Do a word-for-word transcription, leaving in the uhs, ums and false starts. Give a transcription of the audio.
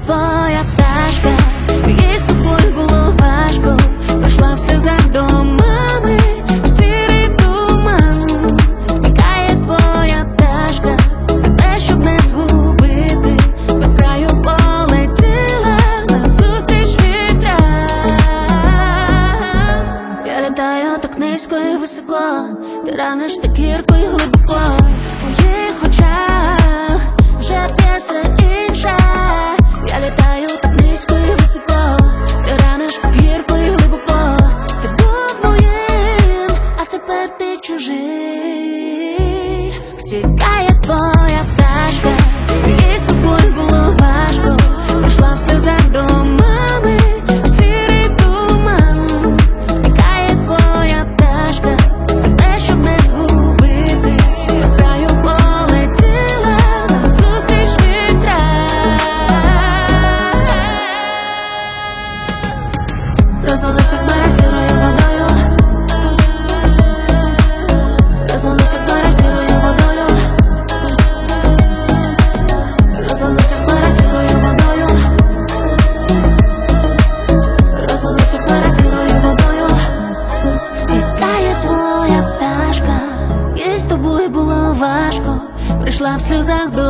твоя пташка, їй з тобою було важко. Пройшла в сльозах до мами, в сірий туман. Втікає твоя пташка, себе щоб не згубити, без краю полетіла назустріч вітрам. Я літаю так низько і високо, ти раниш так гірко і глибоко. В твоїх очах вже п'єса інша. Я літаю так низько і високо, ти раниш так гірко і глибоко. Ти був моїм, а тепер ти чужий. Втікає твоя пташка, їй з тобою було важко. Пройшла в сльозах до мами, в сірий туман. Втікає твоя пташка, себе щоб не згубити, без краю полетіла назустріч вітрам. Розлилася хмара сірою водою, розлилася хмара сірою водою, розлилася хмара сірою водою, розлилася хмара сірою водою. Втікає твоя пташка, їй з тобою було важко. Прийшла в сльозах до